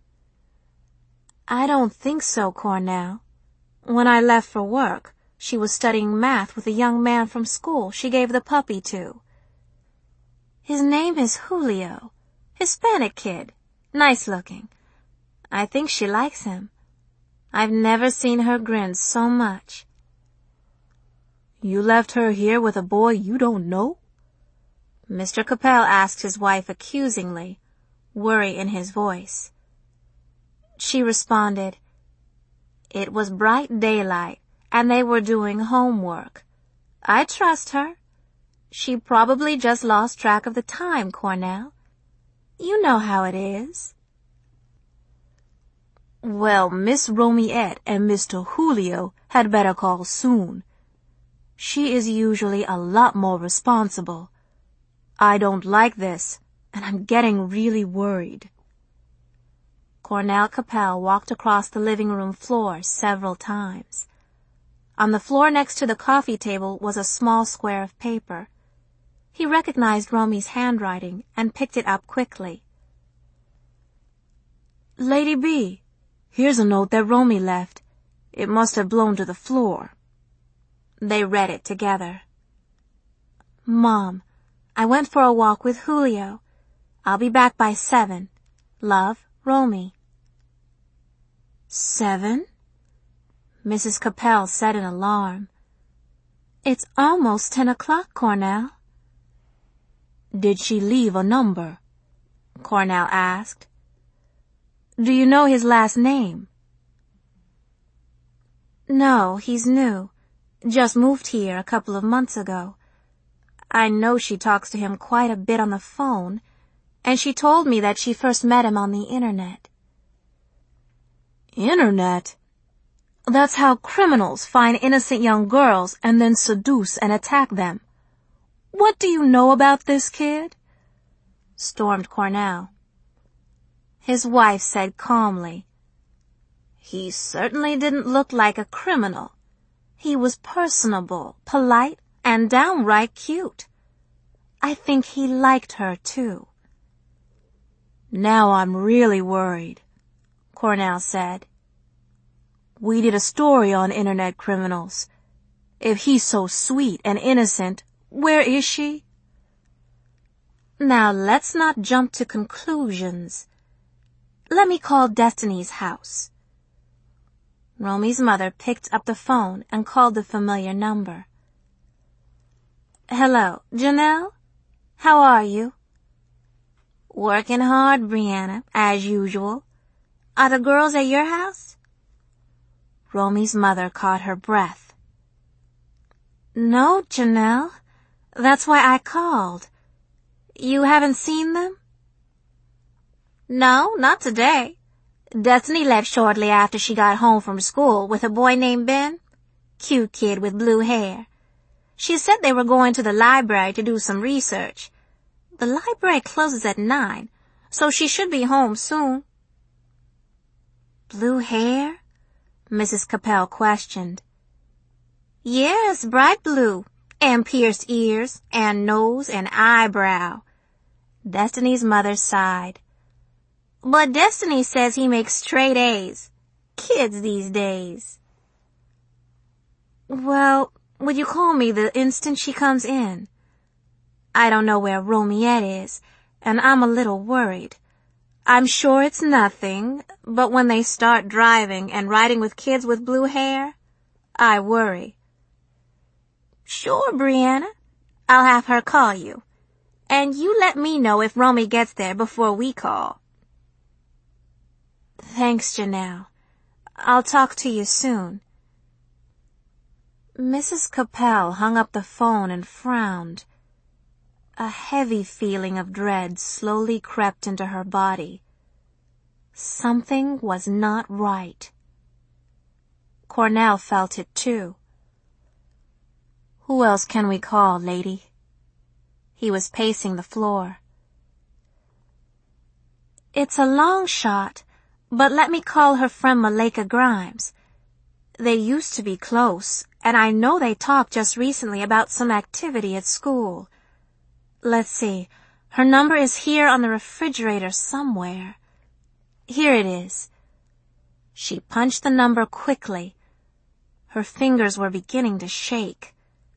I don't think so, Cornell. When I left for work, she was studying math with a young man from school she gave the puppy to. His name is Julio. Hispanic kid. Nice looking. I think she likes him. I've never seen her grin so much. You left her here with a boy you don't know? Mr. Capel asked his wife accusingly, worry in his voice. She responded, It was bright daylight, and they were doing homework. I trust her. She probably just lost track of the time, Cornell. You know how it is. Well, Miss Romiette and Mr. Julio had better call soon. She is usually a lot more responsible. I don't like this, and I'm getting really worried. Cornell Capel walked across the living room floor several times. On the floor next to the coffee table was a small square of paper. He recognized Romy's handwriting and picked it up quickly. Lady B, here's a note that Romy left. It must have blown to the floor. They read it together. Mom, I went for a walk with Julio. I'll be back by 7. Love, Romy. 7? Mrs. Capel said in alarm. It's almost 10 o'clock, Cornell. Did she leave a number? Cornell asked. Do you know his last name? No, he's new. Just moved here a couple of months ago. I know she talks to him quite a bit on the phone, and she told me that she first met him on the internet. Internet? That's how criminals find innocent young girls and then seduce and attack them. What do you know about this kid? Stormed Cornell. His wife said calmly, He certainly didn't look like a criminal. He was personable, polite, and downright cute. I think he liked her, too. Now I'm really worried, Cornell said. We did a story on internet criminals. If he's so sweet and innocent, where is she? Now let's not jump to conclusions. Let me call Destiny's house. Romy's mother picked up the phone and called the familiar number. Hello, Janelle? How are you? Working hard, Brianna, as usual. Are the girls at your house? Romy's mother caught her breath. No, Janelle. That's why I called. You haven't seen them? No, not today. Destiny left shortly after she got home from school with a boy named Ben. Cute kid with blue hair. She said they were going to the library to do some research. The library closes at 9, so she should be home soon. Blue hair? Mrs. Capel questioned. Yes, bright blue, and pierced ears, and nose, and eyebrow. Destiny's mother sighed. But Destiny says he makes straight A's. Kids these days. Well, would you call me the instant she comes in? I don't know where Romiette is, and I'm a little worried. I'm sure it's nothing, but when they start driving and riding with kids with blue hair, I worry. Sure, Brianna. I'll have her call you. And you let me know if Romy gets there before we call. Thanks, Janelle. I'll talk to you soon. Mrs. Capel hung up the phone and frowned. A heavy feeling of dread slowly crept into her body. Something was not right. Cornell felt it too. Who else can we call, lady? He was pacing the floor. It's a long shot, but let me call her friend Malika Grimes. They used to be close, and I know they talked just recently about some activity at school. Let's see, her number is here on the refrigerator somewhere. Here it is. She punched the number quickly. Her fingers were beginning to shake.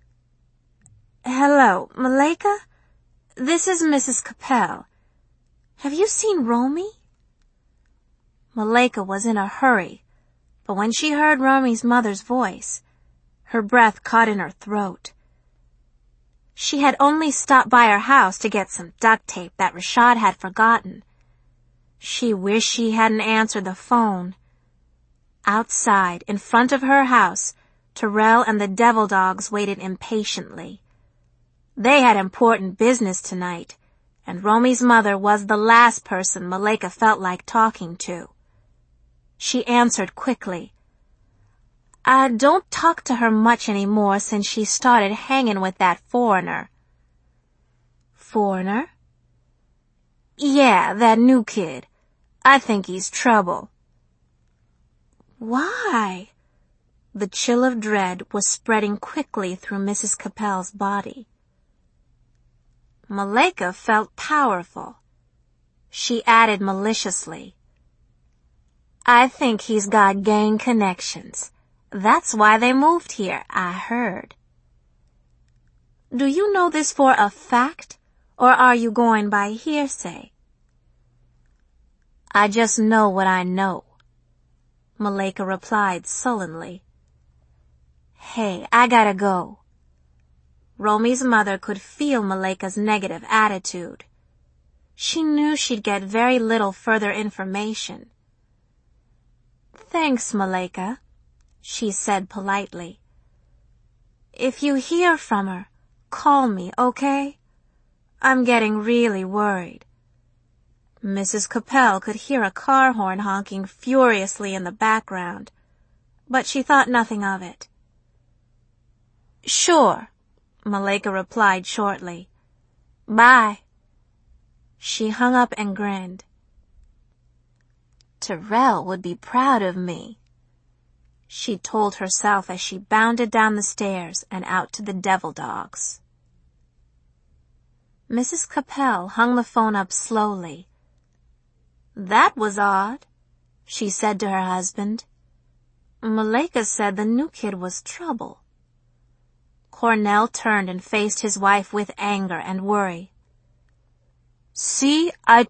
Hello, Malika? This is Mrs. Capel. Have you seen Romy? Malika was in a hurry, but when she heard Romy's mother's voice, her breath caught in her throat. She had only stopped by her house to get some duct tape that Rashad had forgotten. She wished she hadn't answered the phone. Outside, in front of her house, Terrell and the devil dogs waited impatiently. They had important business tonight, and Romy's mother was the last person Malaika felt like talking to. She answered quickly. I don't talk to her much anymore since she started hanging with that foreigner. Foreigner? Yeah, that new kid. I think he's trouble. Why? The chill of dread was spreading quickly through Mrs. Capel's body. Malaika felt powerful. She added maliciously, I think he's got gang connections. That's why they moved here, I heard. Do you know this for a fact, or are you going by hearsay? I just know what I know, Malaika replied sullenly. Hey, I gotta go. Romy's mother could feel Malaika's negative attitude. She knew she'd get very little further information. Thanks, Malaika, she said politely. If you hear from her, call me, okay? I'm getting really worried. Mrs. Capel could hear a car horn honking furiously in the background, but she thought nothing of it. Sure, Malaika replied shortly. Bye. She hung up and grinned. Terrell would be proud of me, she told herself as she bounded down the stairs and out to the devil dogs. Mrs. Capel hung the phone up slowly. That was odd, she said to her husband. Malaika said the new kid was trouble. Cornell turned and faced his wife with anger and worry. See, I